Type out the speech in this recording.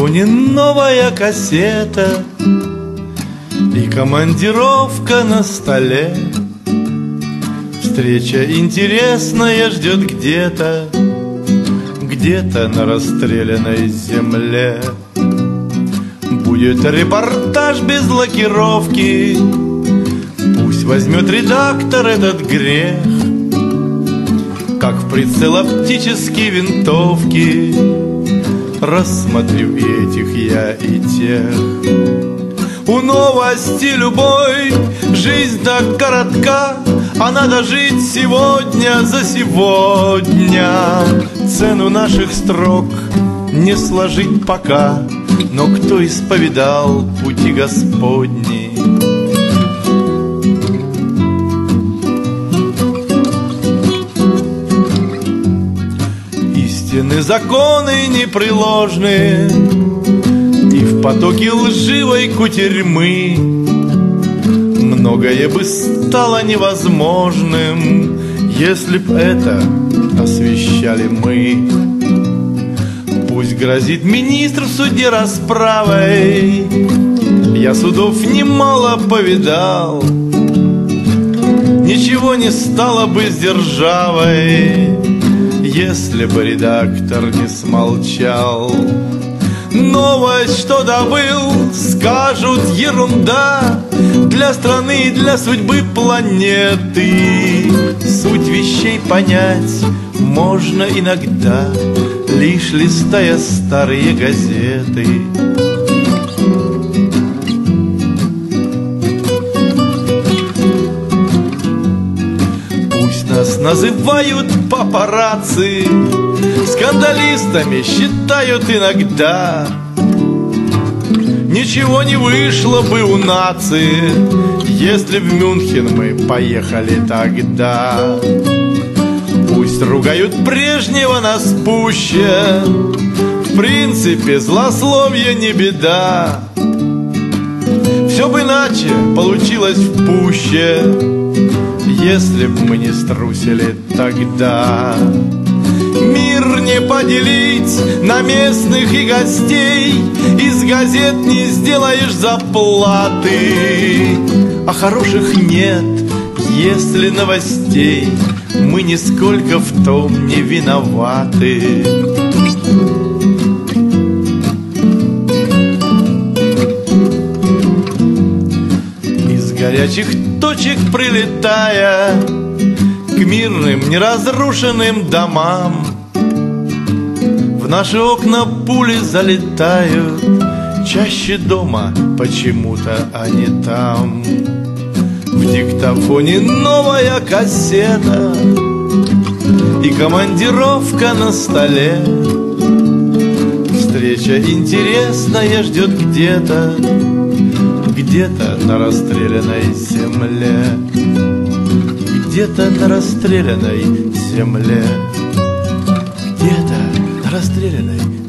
диктофоне новая кассета и командировка на столе. Встреча интересная ждет где-то, где-то на расстрелянной земле. Будет репортаж без лакировки, пусть возьмет редактор этот грех. Как в прицел оптические винтовки рассмотрю и этих я, и тех. У новости любой жизнь так коротка, а надо жить сегодня за сегодня. Цену наших строк не сложить пока, но кто исповедал пути Господни? Истины законы непреложны, и в потоке лживой кутерьмы многое бы стало невозможным, если б это освещали мы. Пусть грозит министр в суде расправой, я судов немало повидал, ничего не стало бы с державой, если бы редактор не смолчал. Новость, что добыл, скажут ерунда, для страны и для судьбы планеты. Суть вещей понять можно иногда, лишь листая старые газеты. Пусть нас называют папарацци, скандалистами считают иногда. Ничего не вышло бы у нации, если в Мюнхен мы поехали тогда. Пусть ругают прежнего нас пуще, в принципе злословие не беда. Все бы иначе получилось в пуще, если б мы не струсили тогда. Мир не поделить на местных и гостей, из газет не сделаешь заплаты. А хороших нет, если новостей мы нисколько в том не виноваты. Из горячих точек прилетая к мирным неразрушенным домам, в наши окна пули залетают, чаще дома почему-то, а не там. В диктофоне новая кассета и командировка на столе. Встреча интересная ждет где-то, где-то на расстрелянной земле. Где-то на расстрелянной земле. Где-то на расстрелянной